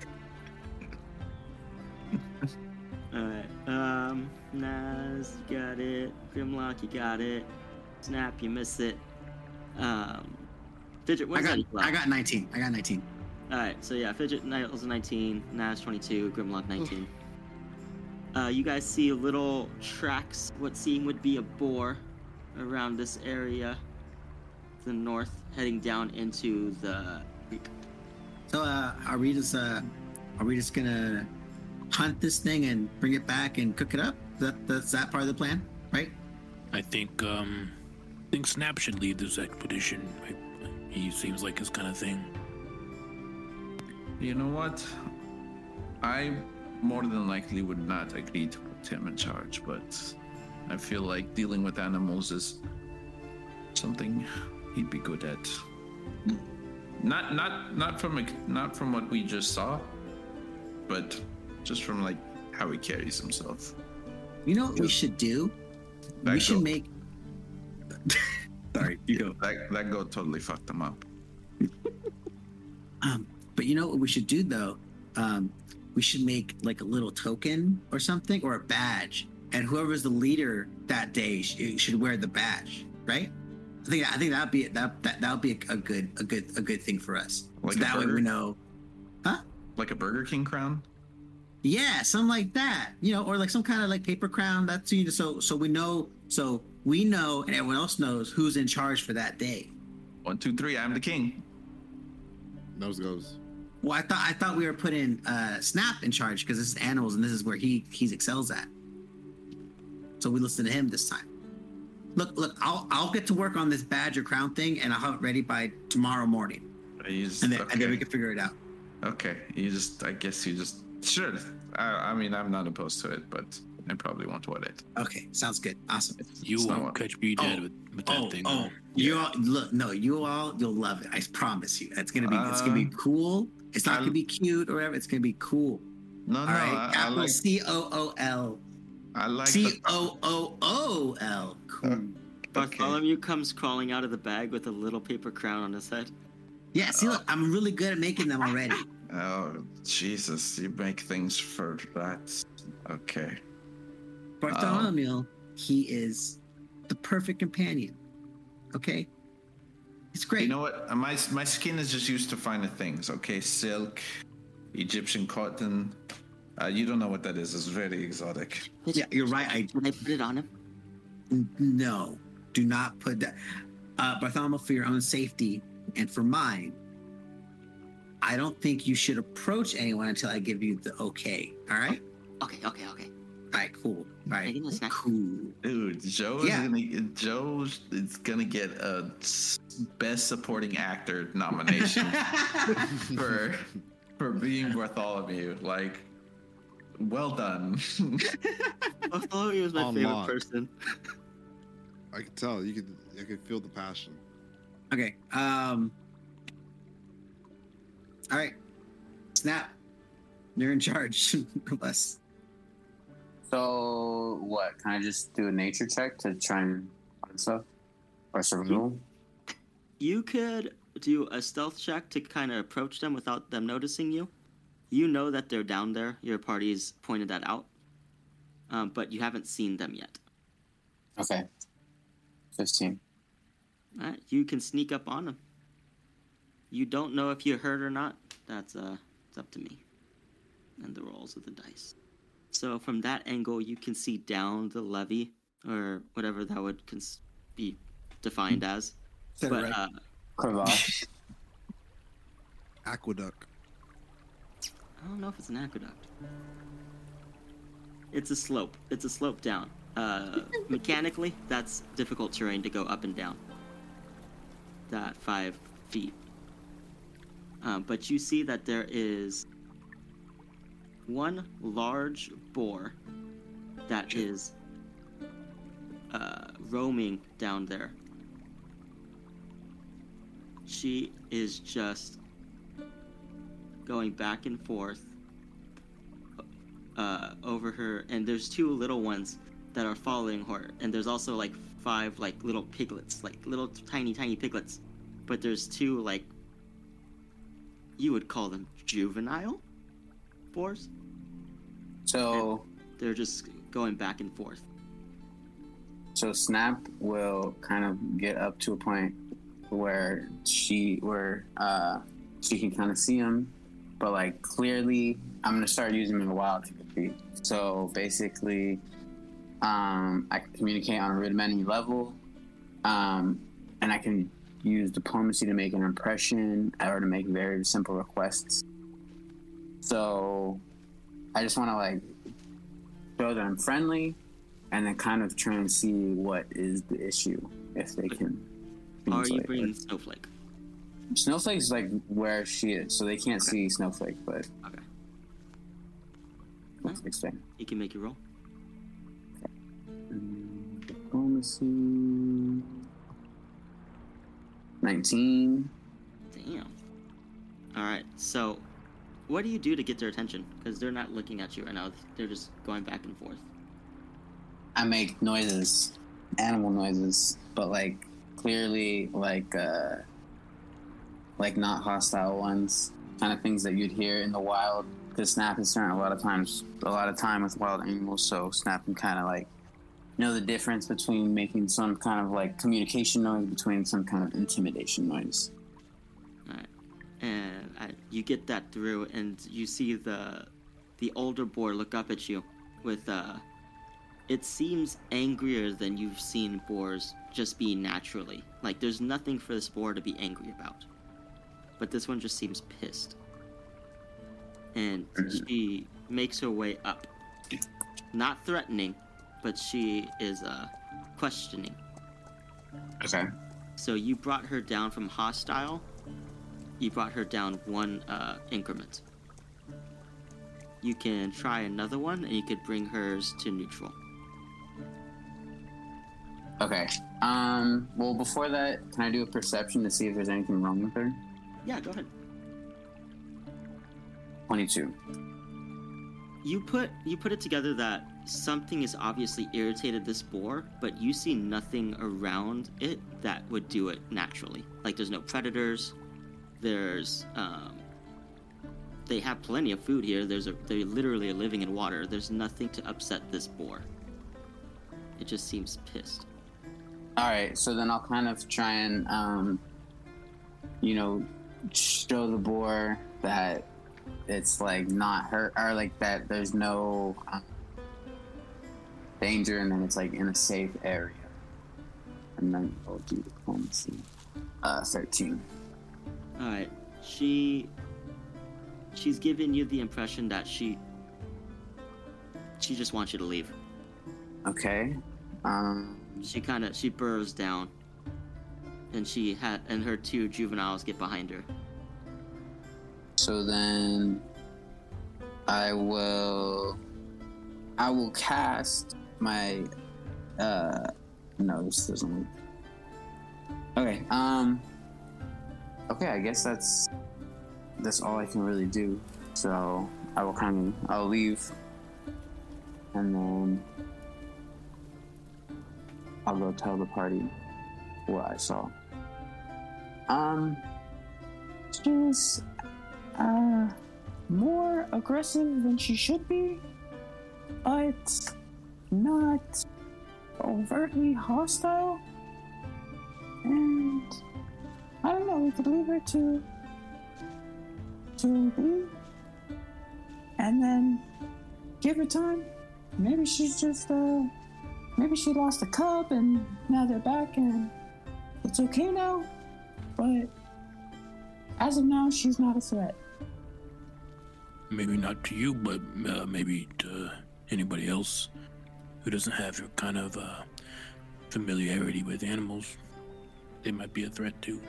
Alright. Naz, you got it. Grimlock, you got it. Snap, you missed it. Fidget, what's that? I got 19. Alright, so yeah, Fidget was 19, Naz 22, Grimlock 19. You guys see little tracks, what seem would be a boar, around this area to the north, heading down into the creek. So, are we just gonna hunt this thing and bring it back and cook it up? That's that part of the plan, right? I think Snap should lead this expedition. He seems like his kind of thing. You know what? I more than likely would not agree to put him in charge, but I feel like dealing with animals is something he'd be good at. Not from what we just saw, but just from like how he carries himself. You know what we should do? That We should goat- make. Sorry, you go. That goat totally fucked him up. But you know what we should do though? We should make like a little token or something, or a badge and whoever's the leader that day should wear the badge, right? I think that'd be a good thing for us. Like so that way we know, huh? Like a Burger King crown. Yeah, something like that, or like some kind of like paper crown. That's so we know, and everyone else knows who's in charge for that day. 1, 2, 3. I'm the king. Nose goes. Well, I thought we were putting Snap in charge because this is animals and this is where he excels at. So we listen to him this time. Look, I'll get to work on this badge or crown thing, and I'll have it ready by tomorrow morning. And then we can figure it out. Okay, I guess you just sure. I mean, I'm not opposed to it, but I probably won't want it. Okay, sounds good. Awesome. You won't catch me dead with that thing. You'll love it. I promise you. It's gonna be cool. It's not gonna be cute or whatever. It's gonna be cool. No, all right. I like COOL. I like COOOL. Cool. Bartholomew comes crawling out of the bag with a little paper crown on his head. Yeah, see, look, I'm really good at making them already. Oh, Jesus, you make things for that. Okay. Bartholomew, he is the perfect companion. Okay? It's great. You know what? My skin is just used to finer things, okay? Silk, Egyptian cotton. You don't know what that is. It's very exotic. Yeah, you're right. Can I put it on him? No, do not put that. Bartholomew, for your own safety and for mine, I don't think you should approach anyone until I give you the okay. All right? Okay. All right, cool. All right, cool. Dude, Joe is gonna get a Best Supporting Actor nomination for being Bartholomew. Like, well done. Bartholomew is my favorite person. I could tell. I could feel the passion. Okay. All right. Snap. You're in charge of us. So what? Can I just do a nature check to try and find stuff? Or survival? You could do a stealth check to kind of approach them without them noticing you. You know that they're down there. Your party's pointed that out. But you haven't seen them yet. Okay. 15. All right. You can sneak up on them. You don't know if you're hurt or not. It's up to me. And the rolls of the dice. So from that angle, you can see down the levee, or whatever that would be defined as. But, crevasse. Aqueduct. I don't know if it's an aqueduct. It's a slope. It's a slope down. Mechanically, that's difficult terrain to go up and down. That 5 feet. But you see that there is one large boar that is roaming down there. She is just going back and forth over her, and there's 2 little ones that are following her, and there's also like 5 like little piglets, like little tiny piglets, but there's 2 like, you would call them juvenile boars. So and they're just going back and forth. So Snap will kind of get up to a point where she can kind of see him, but like clearly, I'm gonna start using my wild empathy. So basically, I can communicate on a rudimentary level, and I can use diplomacy to make an impression or to make very simple requests. So I just want to like show that I'm friendly, and then kind of try and see what is the issue if they can. Are you bringing Snowflake? Snowflake's like where she is, so they can't see Snowflake, but okay. Snowflake's there. You can make your roll. Diplomacy 19. Damn. All right. So, what do you do to get their attention? Because they're not looking at you right now. They're just going back and forth. I make noises, animal noises, but like clearly like not hostile ones, kind of things that you'd hear in the wild, because Snap has spent a lot of time with wild animals, so Snap can kind of like know the difference between making some kind of like communication noise between some kind of intimidation noise. All right, and you get that through, and you see the older boar look up at you with it seems angrier than you've seen boars just be naturally. Like there's nothing for this boar to be angry about, but this one just seems pissed, and she makes her way up, not threatening, but she is questioning. Okay. So you brought her down from hostile. You brought her down one increment. You can try another one, and you could bring hers to neutral. Okay. Well, before that, can I do a perception to see if there's anything wrong with her? Yeah, go ahead. 22. You put it together that something has obviously irritated this boar, but you see nothing around it that would do it naturally. Like there's no predators. There's they have plenty of food here. They literally are living in water. There's nothing to upset this boar. It just seems pissed. All right, so then I'll kind of try and show the boar that it's like not hurt, or like that there's no danger, and then it's like in a safe area. And then I'll do diplomacy. 13. All right, she's giving you the impression that she just wants you to leave. Okay. She burrows down, and her two juveniles get behind her. So then I will cast my no, this doesn't work. Okay. Okay, I guess that's all I can really do. So I'll leave, and then I'll go tell the party what I saw. She's more aggressive than she should be, but not overtly hostile. And I don't know, we could leave her to be, and then give her time. Maybe she's just maybe she lost a cub and now they're back and it's okay now. But as of now, she's not a threat. Maybe not to you, but maybe to anybody else who doesn't have your kind of familiarity with animals. They might be a threat too.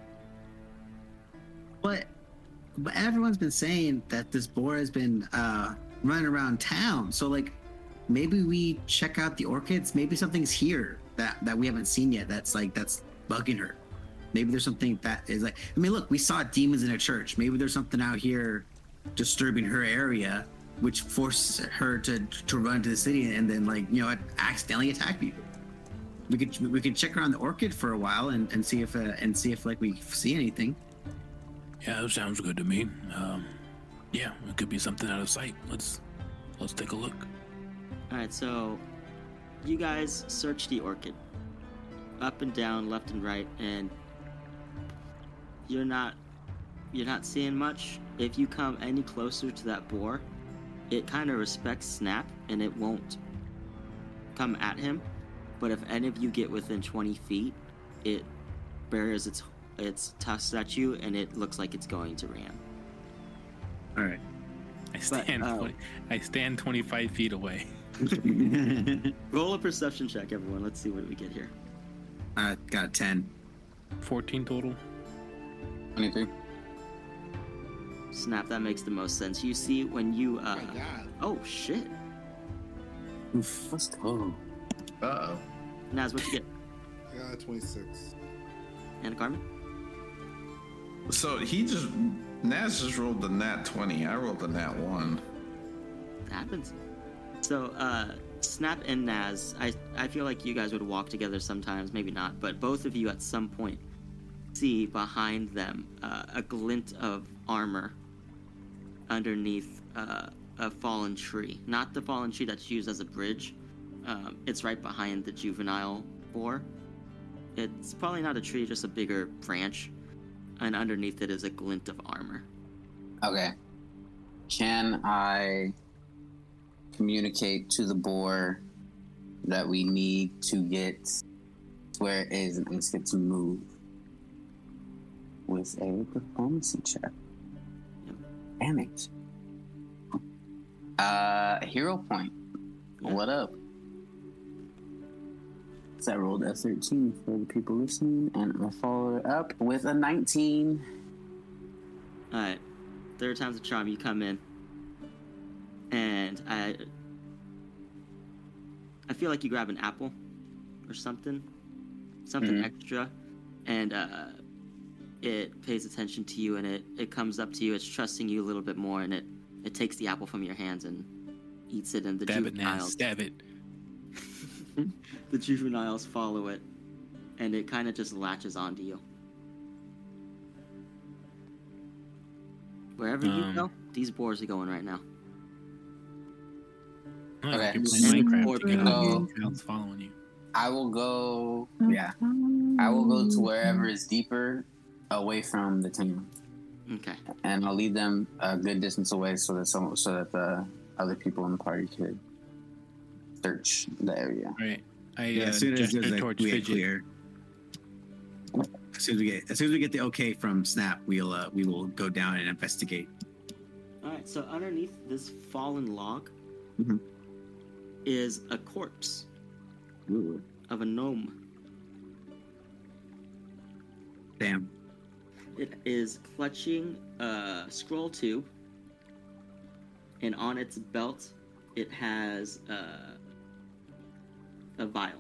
But everyone's been saying that this boar has been running around town. So like, maybe we check out the orchids. Maybe something's here that we haven't seen yet. That's bugging her. Maybe there's something that is like. I mean, look, we saw demons in a church. Maybe there's something out here disturbing her area, which forces her to run to the city and then accidentally attack people. We could check around the orchid for a while and see if like we see anything. Yeah, that sounds good to me. Yeah, it could be something out of sight. Let's take a look. All right, so you guys search the orchid, up and down, left and right, and you're not seeing much. If you come any closer to that boar, it kind of respects Snap and it won't come at him. But if any of you get within 20 feet, it bares its tusks at you, and it looks like it's going to ram. All right. I stand 25 feet away. Roll a perception check, everyone. Let's see what we get here. Got a 10. 14 total. 23. Snap, that makes the most sense. You see when you Oh my god. oh shit. Oof. Let's go. Uh-oh. Naz, what you get? I got a 26. And Carmen? So Naz just rolled the nat 20. I rolled the nat 1. That happens. So, Snap and Naz, I feel like you guys would walk together sometimes, maybe not, but both of you at some point see behind them a glint of armor underneath a fallen tree. Not the fallen tree that's used as a bridge. It's right behind the juvenile boar. It's probably not a tree, just a bigger branch. And underneath it is a glint of armor. Okay. Can I communicate to the boar that we need to get to where it is and ask it to move with a diplomacy check? Yep. Damn it. Hero point. Yeah. What up? So I rolled a 13 for the people listening, and I followed it up with a 19. Alright. Third time's a charm. You come in. And I feel like you grab an apple or something extra, and it pays attention to you, and it comes up to you. It's trusting you a little bit more, and it takes the apple from your hands and eats it. And the Stab it now. juveniles, Stab it. the juveniles follow it, and it kind of just latches onto you. Wherever you go, these boars are going right now. Oh, Okay. You're playing Or Minecraft. You got go- child's following you. I will go. Yeah. I will go to wherever is deeper away from the town, Okay. and I'll lead them a good distance away so that the other people in the party could search the area. Right. I Yeah, as soon as gesture there's like, towards we get Fidget. clear. As soon as we get the okay from Snap, we will go down and investigate. All right. So underneath this fallen log Mhm. is a corpse Ooh, of a gnome. damn. It is clutching a scroll tube, and on its belt, it has a vial,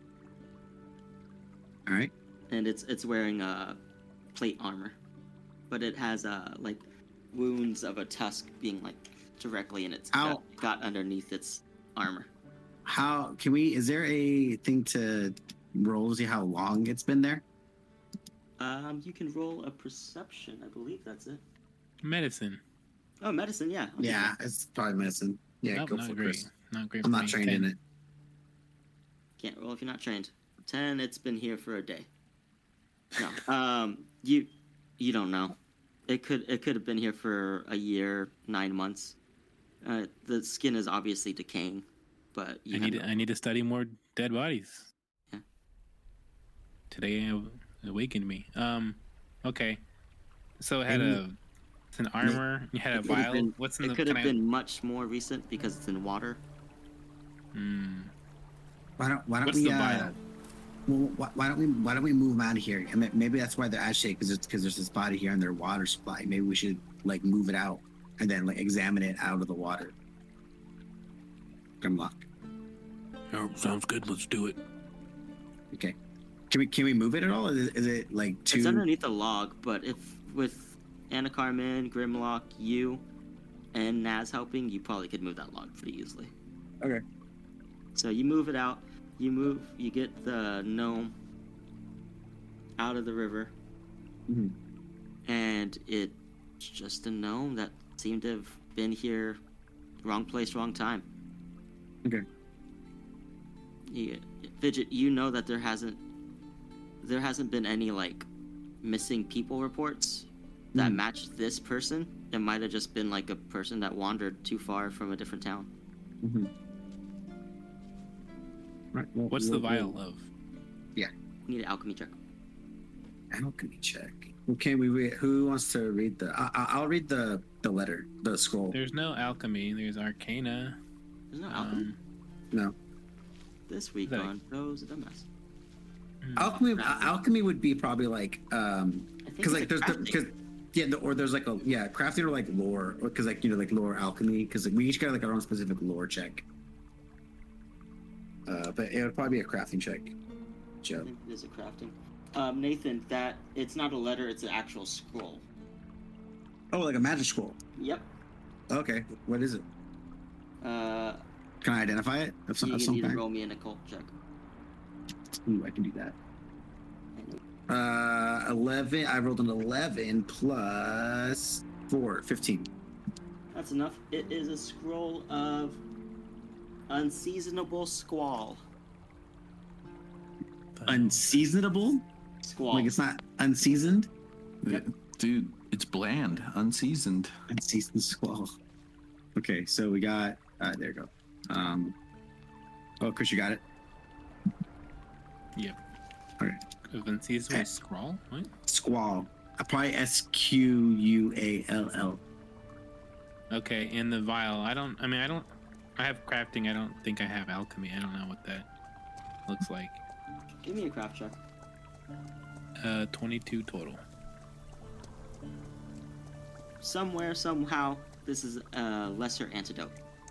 All right. and it's wearing plate armor, but it has like wounds of a tusk being like directly in its Ow. gut underneath its armor. How can we? Is there a thing to roll to see how long it's been there? You can roll a perception. I believe that's it. Medicine. Oh, medicine. Yeah. I'll take Yeah, that. it's probably medicine. Yeah, Nope, go not for it, great. Chris. Not great. I'm for not me. trained in 10. it. Can't roll if you're not trained. 10. It's been here for a day. No. You don't know. It could have been here for a year, 9 months. The skin is obviously decaying, but you I need to study more dead bodies. Yeah. Today it awakened me. Okay. So it had And- it's an armor. You had a It could have vial. been- What's in It the? could Can have I- been much more recent because it's in water. Why don't What's we? the vial? Well, why don't we move them out of here? I mean, maybe that's why they're agitated because there's this body here and their water supply. Maybe we should like move it out and then like examine it out of the water. Grimlock. Oh, sounds good. Let's do it. Okay. Can we move it at all? Is it like too? It's underneath the log, but if with Anna Carmen, Grimlock, you, and Naz helping, you probably could move that log pretty easily. Okay. So you move it out. You get the gnome out of the river, Mhm. and it's just a gnome that seemed to have been here, wrong place, wrong time. Okay. Fidget, you know that there hasn't been any like missing people reports that Mhm. match this person. It might have just been like a person that wandered too far from a different town. Mhm. Right. Well, What's the vial of? You need an alchemy check. Alchemy check. Okay, who wants to read the? I'll read the letter, the scroll. There's no alchemy. There's arcana. There's no alchemy. No. This week Like- on Those Dumbass. Alchemy would be probably like I think because it's like a there's crafting. or there's like crafting or like lore because like like lore alchemy because like, we each got like our own specific lore check. But it would probably be a crafting check. I Joe. think it is a crafting. Nathan, that it's not a letter; it's an actual scroll. Oh, like a magic scroll. Yep. Okay, what is it? Uh, Can I identify it of some, you of need some to kind? roll me an occult check. Ooh, I can do that. I know. 11. I rolled an 11 plus 4, 15. That's enough. It is a scroll of Unseasonable Squall. Unseasonable? Squall. Like it's not unseasoned? Yep. Dude, it's bland, unseasoned. Unseasoned squall. Okay, so we got there you go. Chris, you got it? Yep. Okay. Unseasonable Scroll? What? Squall. Probably SQUALL. Okay, in the vial. I have crafting. I don't think I have alchemy. I don't know what that looks like. Give me a craft check. 22 total. Somewhere, somehow, this is a lesser antidote.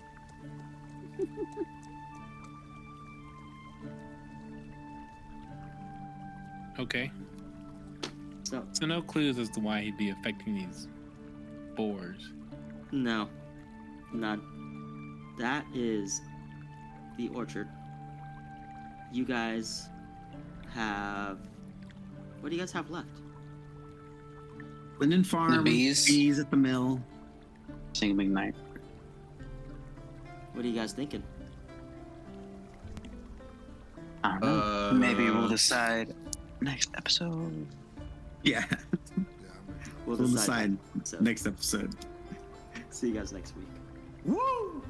Okay. So, no clues as to why he'd be affecting these boars. no. None. That is the orchard. You guys have... What do you guys have left? Linden Farm. The bees. Bees at the mill. Sing McKnight. What are you guys thinking? I don't know. Maybe we'll decide next episode. Yeah. We'll We'll decide. decide next episode. See you guys next week. Woo!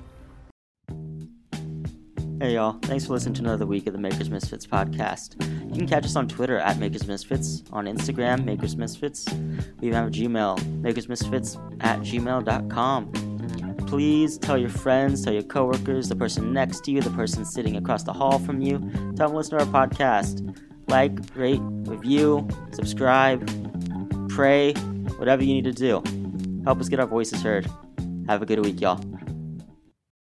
Hey y'all, thanks for listening to another week of the Makers Misfits podcast. You can catch us on Twitter at Makers Misfits, on Instagram, Makers Misfits. We even have a Gmail, makersmisfits@gmail.com. Please tell your friends, tell your coworkers, the person next to you, the person sitting across the hall from you, tell them to listen to our podcast. Like, rate, review, subscribe, pray, whatever you need to do. Help us get our voices heard. Have a good week, y'all.